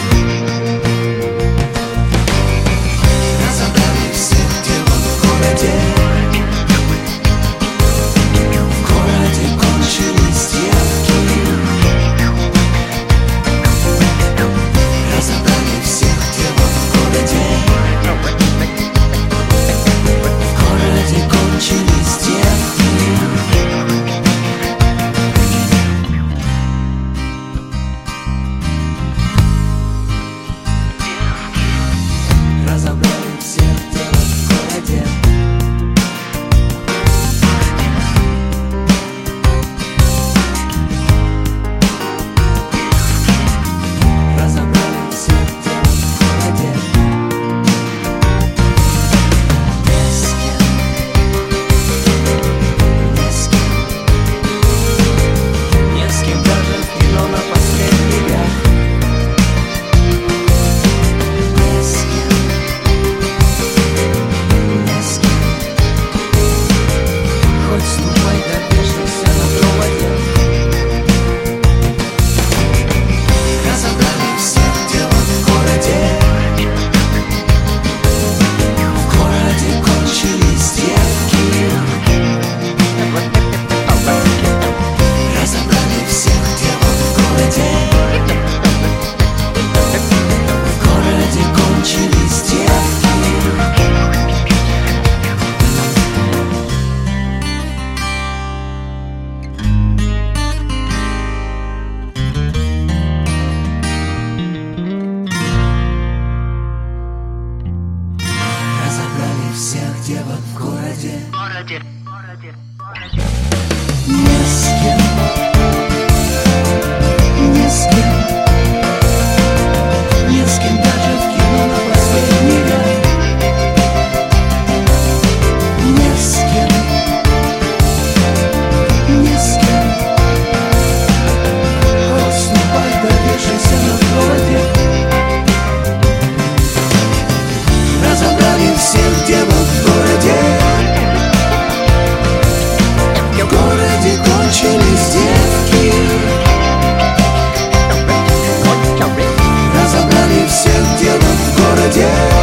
Разобрали всех девок в городе. В городе кончились девки. Разобрали всех девок в городе. В городе кончились девки. Разобрали всех девок в городе. Разобрали всех девок в городе. Не с кем, не с кем, не с кем даже в кино на последний ряд. Не с кем, не с кем, хоть ступай да вешайся на проводе. Разобрали всех девок в городе. В городе кончились девки. Разобрали всех девок в городе. В городе кончились девки. Разобрали всех девок в городе. Не с кем, не с кем, не с кем даже в кино на последний ряд. Не с кем, не с кем, хоть ступай да вешайся на проводе. Разобрали всех девок в городе. В городе кончились девки. Разобрали всех девок в городе.